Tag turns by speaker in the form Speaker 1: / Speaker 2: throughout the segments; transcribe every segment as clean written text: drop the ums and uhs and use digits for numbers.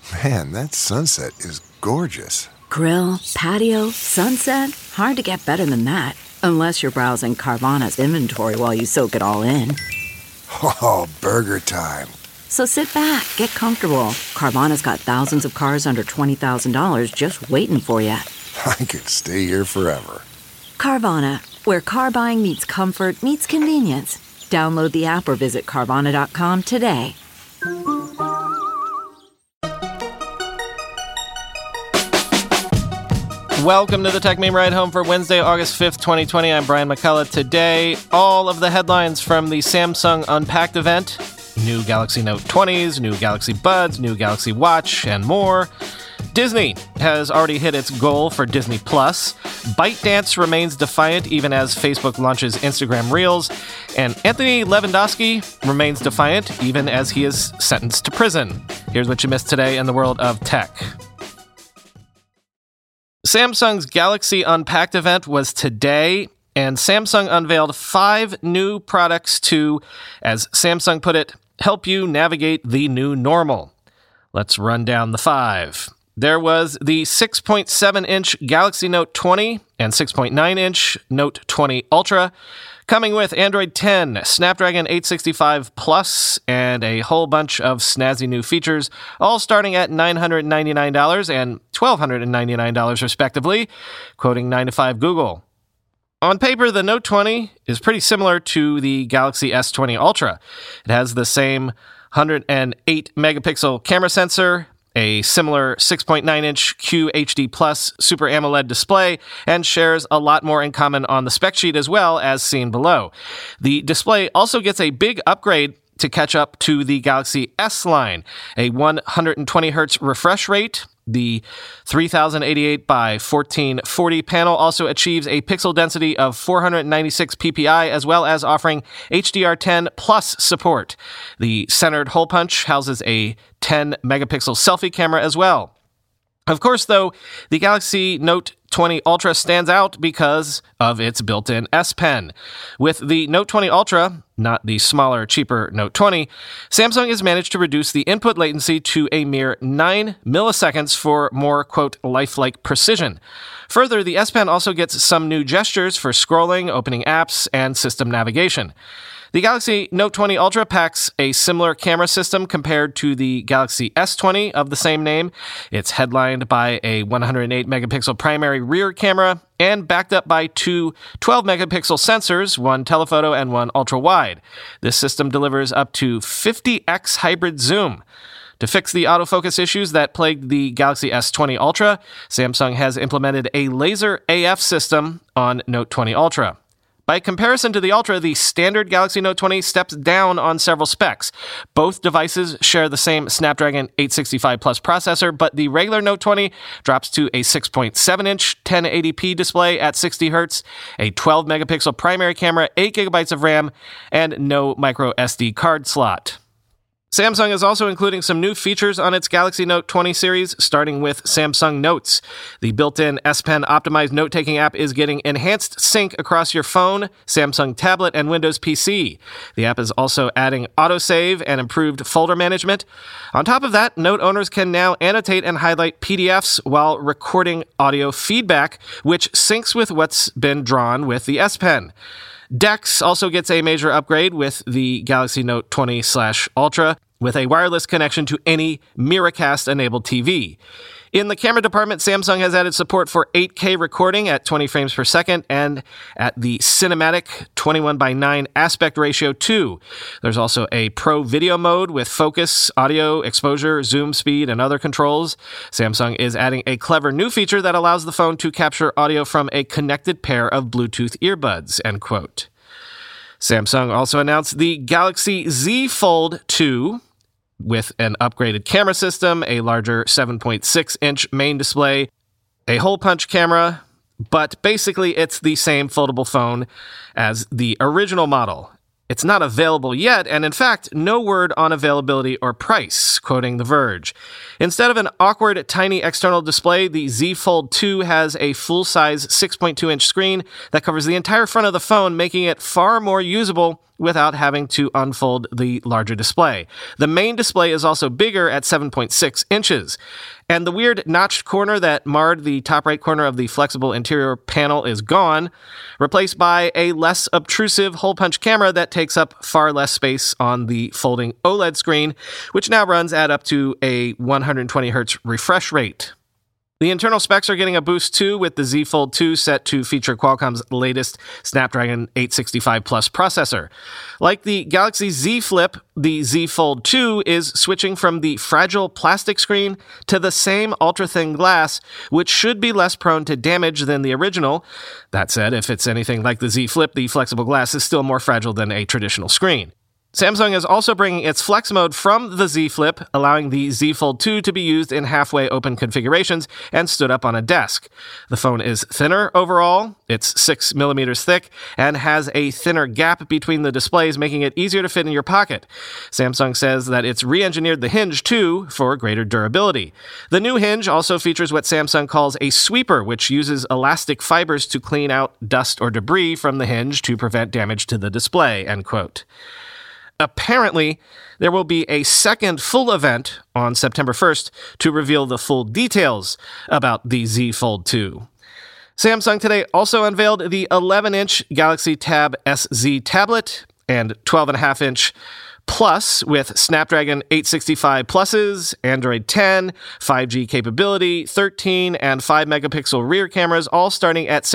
Speaker 1: Man, that sunset is gorgeous.
Speaker 2: Grill, patio, sunset. Hard to get better than that. Unless you're browsing Carvana's inventory while you soak it all in.
Speaker 1: Oh, burger time.
Speaker 2: So sit back, get comfortable. Carvana's got thousands of cars under $20,000 just waiting for you.
Speaker 1: I could stay here forever.
Speaker 2: Carvana, where car buying meets comfort meets convenience. Download the app or visit Carvana.com today.
Speaker 3: Welcome to the Tech Meme Ride Home for Wednesday, August 5th, 2020. I'm Brian McCullough. Today, all of the headlines from the Samsung Unpacked event. New Galaxy Note 20s, new Galaxy Buds, new Galaxy Watch, and more. Disney has already hit its goal for Disney+. ByteDance remains defiant even as Facebook launches Instagram Reels. And Anthony Lewandowski remains defiant even as he is sentenced to prison. Here's what you missed today in the world of tech. Samsung's Galaxy Unpacked event was today, and Samsung unveiled 5 new products to, as Samsung put it, help you navigate the new normal. Let's run down the 5. There was the 6.7-inch Galaxy Note 20 and 6.9-inch Note 20 Ultra, coming with Android 10, Snapdragon 865 Plus, and a whole bunch of snazzy new features, all starting at $999 and $1,299 respectively, quoting 9to5Google. On paper, the Note 20 is pretty similar to the Galaxy S20 Ultra. It has the same 108-megapixel camera sensor, a similar 6.9-inch QHD Plus Super AMOLED display, and shares a lot more in common on the spec sheet as well, as seen below. The display also gets a big upgrade to catch up to the Galaxy S line, a 120Hz refresh rate. The 3088 by 1440 panel also achieves a pixel density of 496 ppi, as well as offering HDR10 Plus support. The centered hole punch houses a 10-megapixel selfie camera as well. Of course, though, the Galaxy Note 20 Ultra stands out because of its built-in S Pen. With the Note 20 Ultra, not the smaller, cheaper Note 20, Samsung has managed to reduce the input latency to a mere 9 milliseconds for more, quote, lifelike precision. Further, the S Pen also gets some new gestures for scrolling, opening apps, and system navigation. The Galaxy Note 20 Ultra packs a similar camera system compared to the Galaxy S20 of the same name. It's headlined by a 108-megapixel primary rear camera and backed up by 2 12-megapixel sensors, one telephoto and one ultra-wide. This system delivers up to 50x hybrid zoom. To fix the autofocus issues that plagued the Galaxy S20 Ultra, Samsung has implemented a laser AF system on Note 20 Ultra. By comparison to the Ultra, the standard Galaxy Note 20 steps down on several specs. Both devices share the same Snapdragon 865 Plus processor, but the regular Note 20 drops to a 6.7-inch 1080p display at 60 Hz, a 12-megapixel primary camera, 8 GB of RAM, and no micro SD card slot. Samsung is also including some new features on its Galaxy Note 20 series, starting with Samsung Notes. The built-in S Pen optimized note-taking app is getting enhanced sync across your phone, Samsung tablet, and Windows PC. The app is also adding autosave and improved folder management. On top of that, Note owners can now annotate and highlight PDFs while recording audio feedback, which syncs with what's been drawn with the S Pen. DeX also gets a major upgrade with the Galaxy Note 20/Ultra, with a wireless connection to any Miracast-enabled TV. In the camera department, Samsung has added support for 8K recording at 20 frames per second and at the cinematic 21:9 aspect ratio too. There's also a pro video mode with focus, audio, exposure, zoom speed, and other controls. Samsung is adding a clever new feature that allows the phone to capture audio from a connected pair of Bluetooth earbuds, end quote. Samsung also announced the Galaxy Z Fold 2, with an upgraded camera system, a larger 7.6-inch main display, a hole punch camera, but basically it's the same foldable phone as the original model. It's not available yet, and in fact, no word on availability or price, quoting The Verge. Instead of an awkward, tiny external display, the Z Fold 2 has a full-size 6.2-inch screen that covers the entire front of the phone, making it far more usable without having to unfold the larger display. The main display is also bigger at 7.6 inches. And the weird notched corner that marred the top right corner of the flexible interior panel is gone, replaced by a less obtrusive hole-punch camera that takes up far less space on the folding OLED screen, which now runs at up to a 120 Hz refresh rate. The internal specs are getting a boost too, with the Z Fold 2 set to feature Qualcomm's latest Snapdragon 865 Plus processor. Like the Galaxy Z Flip, the Z Fold 2 is switching from the fragile plastic screen to the same ultra-thin glass, which should be less prone to damage than the original. That said, if it's anything like the Z Flip, the flexible glass is still more fragile than a traditional screen. Samsung is also bringing its Flex mode from the Z Flip, allowing the Z Fold 2 to be used in halfway open configurations and stood up on a desk. The phone is thinner overall, it's 6mm thick, and has a thinner gap between the displays, making it easier to fit in your pocket. Samsung says that it's re-engineered the hinge too for greater durability. The new hinge also features what Samsung calls a sweeper, which uses elastic fibers to clean out dust or debris from the hinge to prevent damage to the display, end quote. Apparently, there will be a second full event on September 1st to reveal the full details about the Z Fold 2. Samsung today also unveiled the 11-inch Galaxy Tab SZ tablet and 12.5-inch Plus with Snapdragon 865 Pluses, Android 10, 5G capability, 13 and 5-megapixel rear cameras, all starting at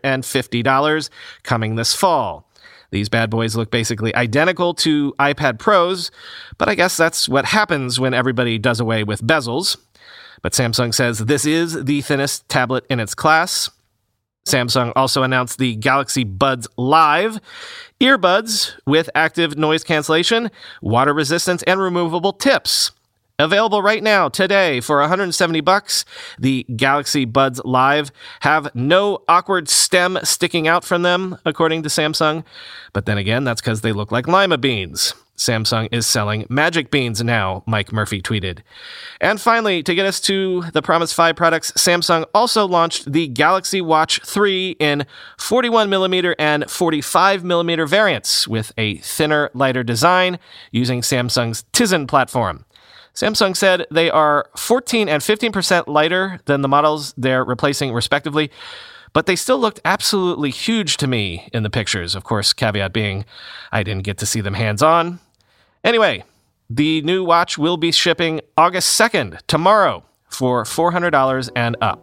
Speaker 3: $650, coming this fall. These bad boys look basically identical to iPad Pros, but I guess that's what happens when everybody does away with bezels. But Samsung says this is the thinnest tablet in its class. Samsung also announced the Galaxy Buds Live, earbuds with active noise cancellation, water resistance, and removable tips. Available right now, today, for $170, the Galaxy Buds Live have no awkward stem sticking out from them, according to Samsung. But then again, that's because they look like lima beans. Samsung is selling magic beans now, Mike Murphy tweeted. And finally, to get us to the promised 5 products, Samsung also launched the Galaxy Watch 3 in 41mm and 45mm variants with a thinner, lighter design using Samsung's Tizen platform. Samsung said they are 14 and 15% lighter than the models they're replacing respectively, but they still looked absolutely huge to me in the pictures. Of course, caveat being I didn't get to see them hands-on. Anyway, the new watch will be shipping August 2nd, tomorrow, for $400 and up.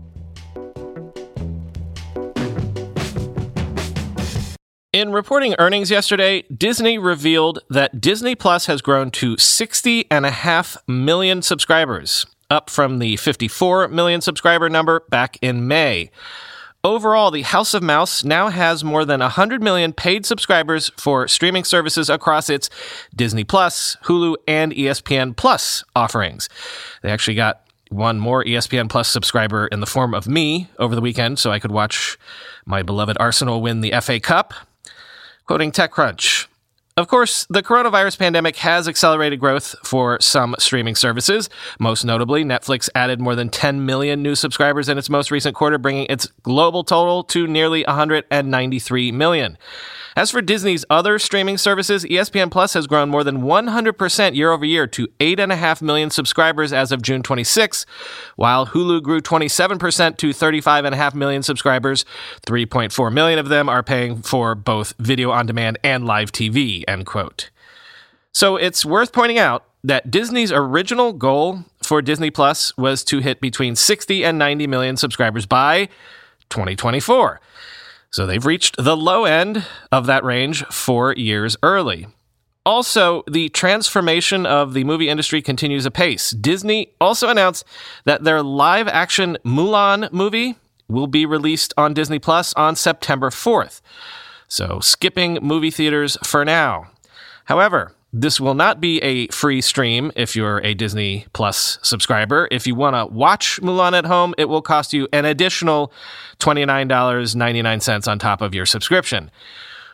Speaker 3: In reporting earnings yesterday, Disney revealed that Disney Plus has grown to 60.5 million subscribers, up from the 54 million subscriber number back in May. Overall, the House of Mouse now has more than 100 million paid subscribers for streaming services across its Disney Plus, Hulu, and ESPN Plus offerings. They actually got one more ESPN Plus subscriber in the form of me over the weekend, so I could watch my beloved Arsenal win the FA Cup. Quoting TechCrunch, of course, the coronavirus pandemic has accelerated growth for some streaming services. Most notably, Netflix added more than 10 million new subscribers in its most recent quarter, bringing its global total to nearly 193 million. As for Disney's other streaming services, ESPN Plus has grown more than 100% year over year to 8.5 million subscribers as of June 26, while Hulu grew 27% to 35.5 million subscribers. 3.4 million of them are paying for both video on demand and live TV, end quote. So it's worth pointing out that Disney's original goal for Disney Plus was to hit between 60 and 90 million subscribers by 2024. So they've reached the low end of that range 4 years early. Also, the transformation of the movie industry continues apace. Disney also announced that their live-action Mulan movie will be released on Disney Plus on September 4th. So skipping movie theaters for now. However, this will not be a free stream if you're a Disney Plus subscriber. If you want to watch Mulan at home, it will cost you an additional $29.99 on top of your subscription,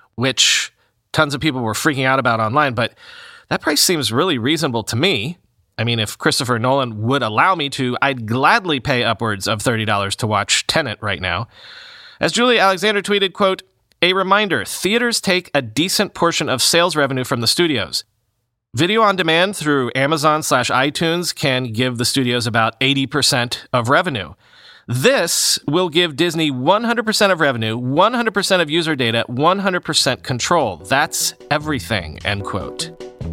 Speaker 3: which tons of people were freaking out about online, but that price seems really reasonable to me. I mean, if Christopher Nolan would allow me to, I'd gladly pay upwards of $30 to watch Tenet right now. As Julie Alexander tweeted, quote, "A reminder, theaters take a decent portion of sales revenue from the studios. Video on demand through Amazon/iTunes can give the studios about 80% of revenue. This will give Disney 100% of revenue, 100% of user data, 100% control. That's everything," end quote.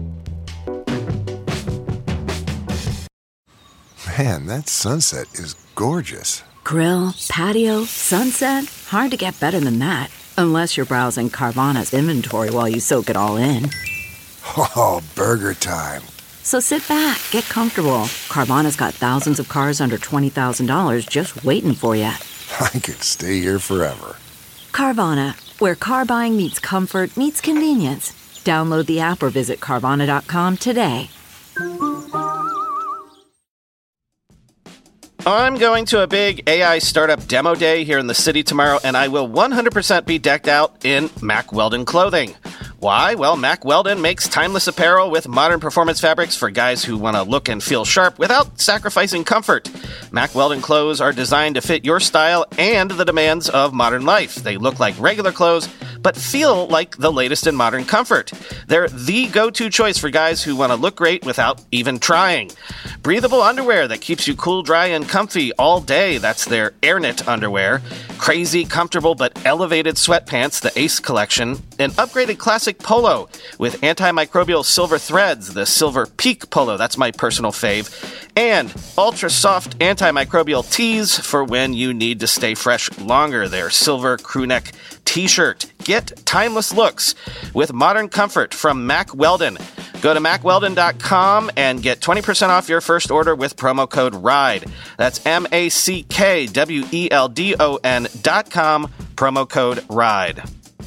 Speaker 1: Man, that sunset is gorgeous.
Speaker 2: Grill, patio, sunset. Hard to get better than that. Unless you're browsing Carvana's inventory while you soak it all in.
Speaker 1: Oh, burger time.
Speaker 2: So sit back, get comfortable. Carvana's got thousands of cars under $20,000 just waiting for you.
Speaker 1: I could stay here forever.
Speaker 2: Carvana, where car buying meets comfort meets convenience. Download the app or visit Carvana.com today.
Speaker 3: I'm going to a big AI startup demo day here in the city tomorrow, and I will 100% be decked out in Mack Weldon clothing. Why? Well, Mack Weldon makes timeless apparel with modern performance fabrics for guys who want to look and feel sharp without sacrificing comfort. Mack Weldon clothes are designed to fit your style and the demands of modern life. They look like regular clothes, but feel like the latest in modern comfort. They're the go-to choice for guys who want to look great without even trying. Breathable underwear that keeps you cool, dry, and comfy all day. That's their AirKnit underwear. Crazy, comfortable, but elevated sweatpants, the Ace collection. An upgraded classic polo with antimicrobial silver threads, the Silver Peak polo. That's my personal fave. And ultra-soft antimicrobial tees for when you need to stay fresh longer. Their silver crewneck t-shirt. Get timeless looks with modern comfort from Mack Weldon. Go to MackWeldon.com and get 20% off your first order with promo code RIDE. That's MackWeldon.com, promo code RIDE.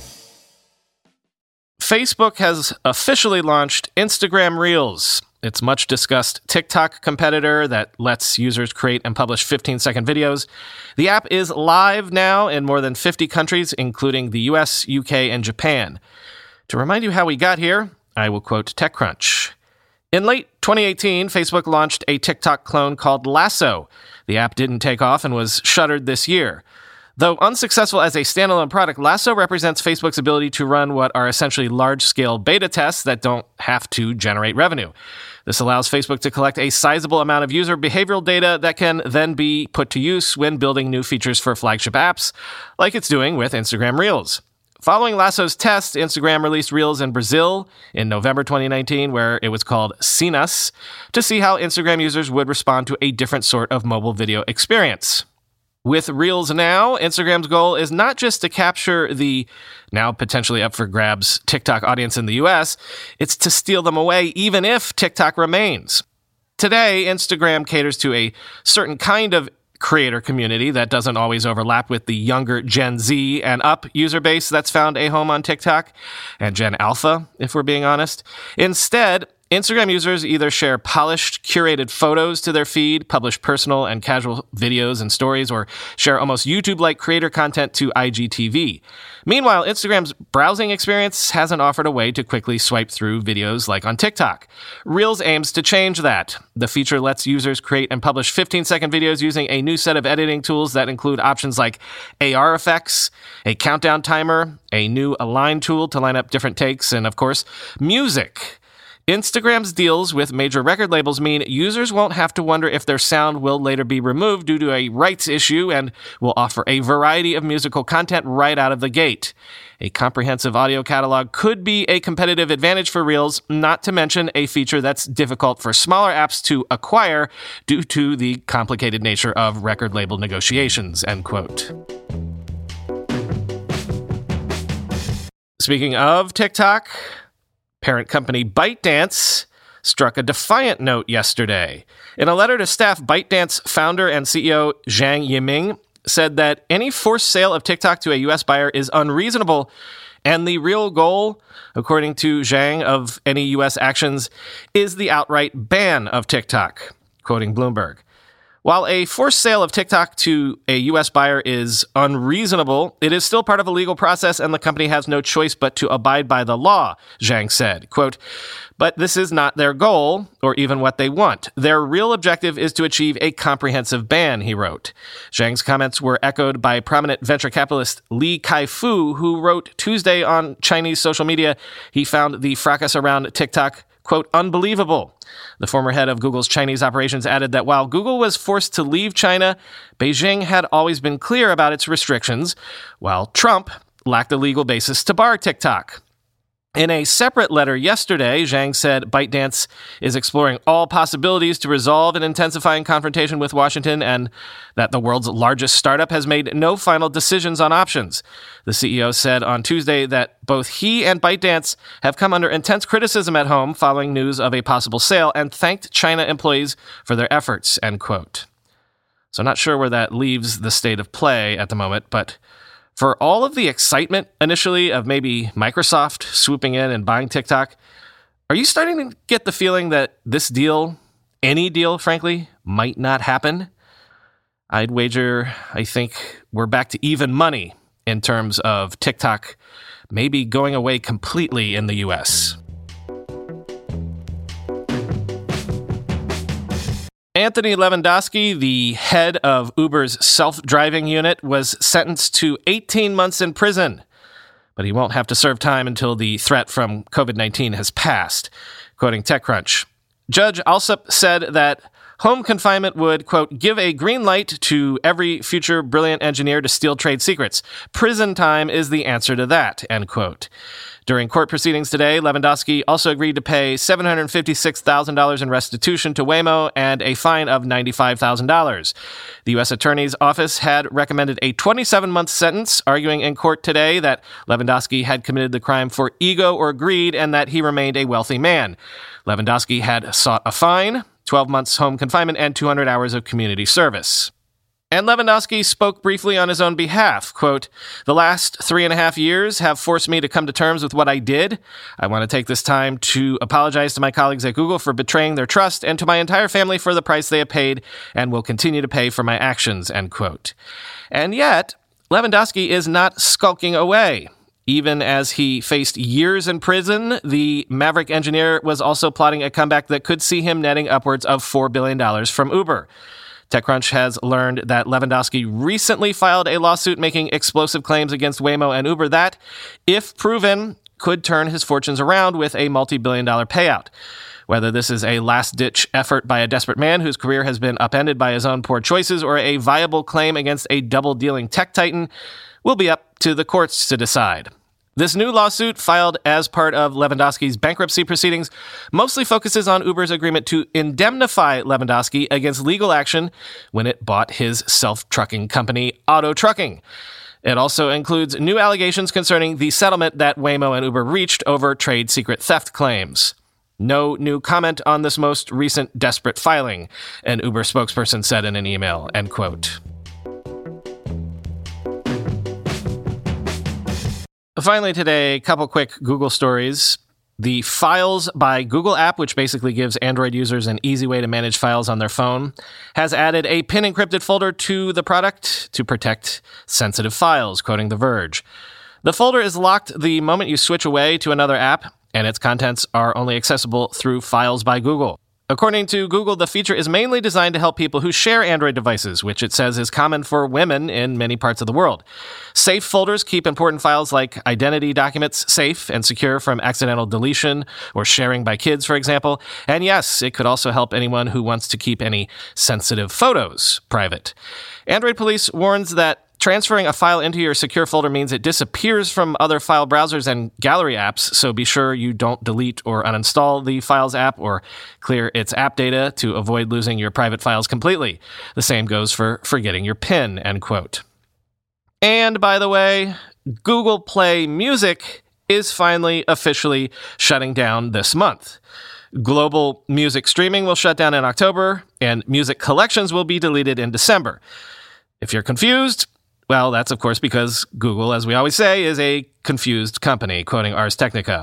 Speaker 3: Facebook has officially launched Instagram Reels. Its much-discussed TikTok competitor that lets users create and publish 15-second videos. The app is live now in more than 50 countries, including the US, UK, and Japan. To remind you how we got here, I will quote TechCrunch. In late 2018, Facebook launched a TikTok clone called Lasso. The app didn't take off and was shuttered this year. Though unsuccessful as a standalone product, Lasso represents Facebook's ability to run what are essentially large-scale beta tests that don't have to generate revenue. This allows Facebook to collect a sizable amount of user behavioral data that can then be put to use when building new features for flagship apps, like it's doing with Instagram Reels. Following Lasso's test, Instagram released Reels in Brazil in November 2019, where it was called Sinas, to see how Instagram users would respond to a different sort of mobile video experience. With Reels now, Instagram's goal is not just to capture the now potentially up for grabs TikTok audience in the US, it's to steal them away even if TikTok remains. Today, Instagram caters to a certain kind of creator community that doesn't always overlap with the younger Gen Z and up user base that's found a home on TikTok, and Gen Alpha, if we're being honest. Instead, Instagram users either share polished, curated photos to their feed, publish personal and casual videos and stories, or share almost YouTube-like creator content to IGTV. Meanwhile, Instagram's browsing experience hasn't offered a way to quickly swipe through videos like on TikTok. Reels aims to change that. The feature lets users create and publish 15-second videos using a new set of editing tools that include options like AR effects, a countdown timer, a new align tool to line up different takes, and of course, music. Instagram's deals with major record labels mean users won't have to wonder if their sound will later be removed due to a rights issue and will offer a variety of musical content right out of the gate. A comprehensive audio catalog could be a competitive advantage for Reels, not to mention a feature that's difficult for smaller apps to acquire due to the complicated nature of record label negotiations, end quote. Speaking of TikTok, parent company ByteDance struck a defiant note yesterday. In a letter to staff, ByteDance founder and CEO Zhang Yiming said that any forced sale of TikTok to a U.S. buyer is unreasonable, and the real goal, according to Zhang, of any U.S. actions is the outright ban of TikTok, quoting Bloomberg. While a forced sale of TikTok to a U.S. buyer is unreasonable, it is still part of a legal process and the company has no choice but to abide by the law, Zhang said. Quote, but this is not their goal or even what they want. Their real objective is to achieve a comprehensive ban, he wrote. Zhang's comments were echoed by prominent venture capitalist Li Kai-fu, who wrote Tuesday on Chinese social media he found the fracas around TikTok, quote, unbelievable. The former head of Google's Chinese operations added that while Google was forced to leave China, Beijing had always been clear about its restrictions, while Trump lacked a legal basis to bar TikTok. In a separate letter yesterday, Zhang said ByteDance is exploring all possibilities to resolve an intensifying confrontation with Washington and that the world's largest startup has made no final decisions on options. The CEO said on Tuesday that both he and ByteDance have come under intense criticism at home following news of a possible sale and thanked China employees for their efforts, end quote. So not sure where that leaves the state of play at the moment, but for all of the excitement initially of maybe Microsoft swooping in and buying TikTok, are you starting to get the feeling that this deal, any deal, frankly, might not happen? I'd wager I think we're back to even money in terms of TikTok maybe going away completely in the U.S. Anthony Levandowski, the head of Uber's self-driving unit, was sentenced to 18 months in prison, but he won't have to serve time until the threat from COVID-19 has passed. Quoting TechCrunch, Judge Alsup said that home confinement would, quote, give a green light to every future brilliant engineer to steal trade secrets. Prison time is the answer to that, end quote. During court proceedings today, Levandowski also agreed to pay $756,000 in restitution to Waymo and a fine of $95,000. The U.S. Attorney's Office had recommended a 27-month sentence, arguing in court today that Levandowski had committed the crime for ego or greed and that he remained a wealthy man. Levandowski had sought a fine, 12 months home confinement, and 200 hours of community service. And Levandowski spoke briefly on his own behalf, quote, the last 3.5 years have forced me to come to terms with what I did. I want to take this time to apologize to my colleagues at Google for betraying their trust and to my entire family for the price they have paid and will continue to pay for my actions, end quote. And yet, Levandowski is not skulking away. Even as he faced years in prison, the maverick engineer was also plotting a comeback that could see him netting upwards of $4 billion from Uber. TechCrunch has learned that Levandowski recently filed a lawsuit making explosive claims against Waymo and Uber that, if proven, could turn his fortunes around with a multi-billion-dollar payout. Whether this is a last-ditch effort by a desperate man whose career has been upended by his own poor choices or a viable claim against a double-dealing tech titan will be up to the courts to decide. This new lawsuit, filed as part of Levandowski's bankruptcy proceedings, mostly focuses on Uber's agreement to indemnify Levandowski against legal action when it bought his self-trucking company, Otto Trucking. It also includes new allegations concerning the settlement that Waymo and Uber reached over trade secret theft claims. No new comment on this most recent desperate filing, an Uber spokesperson said in an email, end quote. Finally today, a couple quick Google stories. The Files by Google app, which basically gives Android users an easy way to manage files on their phone, has added a pin-encrypted folder to the product to protect sensitive files, quoting The Verge. The folder is locked the moment you switch away to another app, and its contents are only accessible through Files by Google. According to Google, the feature is mainly designed to help people who share Android devices, which it says is common for women in many parts of the world. Safe folders keep important files like identity documents safe and secure from accidental deletion or sharing by kids, for example. And yes, it could also help anyone who wants to keep any sensitive photos private. Android Police warns that transferring a file into your secure folder means it disappears from other file browsers and gallery apps, so be sure you don't delete or uninstall the Files app or clear its app data to avoid losing your private files completely. The same goes for forgetting your PIN, end quote. And by the way, Google Play Music is finally officially shutting down this month. Global music streaming will shut down in October, and music collections will be deleted in December. If you're confused, well, that's of course because Google, as we always say, is a confused company, quoting Ars Technica.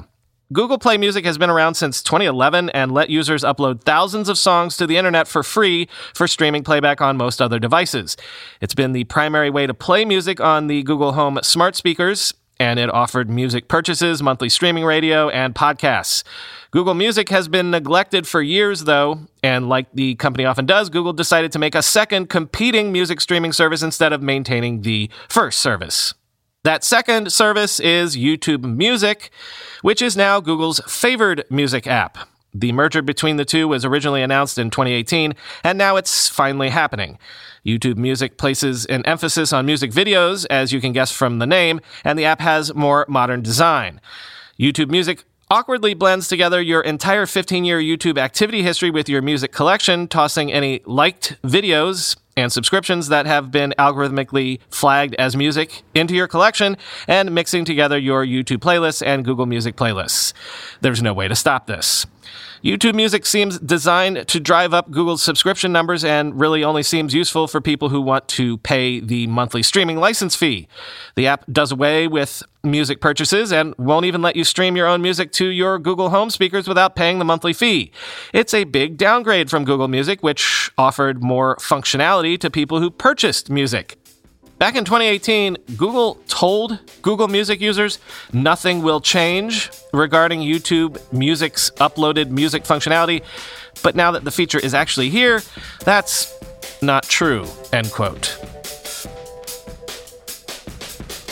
Speaker 3: Google Play Music has been around since 2011 and let users upload thousands of songs to the internet for free for streaming playback on most other devices. It's been the primary way to play music on the Google Home smart speakers, and it offered music purchases, monthly streaming radio, and podcasts. Google Music has been neglected for years, though, and like the company often does, Google decided to make a second competing music streaming service instead of maintaining the first service. That second service is YouTube Music, which is now Google's favored music app. The merger between the two was originally announced in 2018, and now it's finally happening. YouTube Music places an emphasis on music videos, as you can guess from the name, and the app has more modern design. YouTube Music awkwardly blends together your entire 15-year YouTube activity history with your music collection, tossing any liked videos and subscriptions that have been algorithmically flagged as music into your collection, and mixing together your YouTube playlists and Google Music playlists. There's no way to stop this. YouTube Music seems designed to drive up Google's subscription numbers and really only seems useful for people who want to pay the monthly streaming license fee. The app does away with music purchases and won't even let you stream your own music to your Google Home speakers without paying the monthly fee. It's a big downgrade from Google Music, which offered more functionality to people who purchased music. Back in 2018, Google told Google Music users nothing will change regarding YouTube Music's uploaded music functionality, but now that the feature is actually here, that's not true, end quote.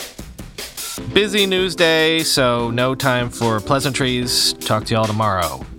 Speaker 3: Busy news day, so no time for pleasantries. Talk to y'all tomorrow.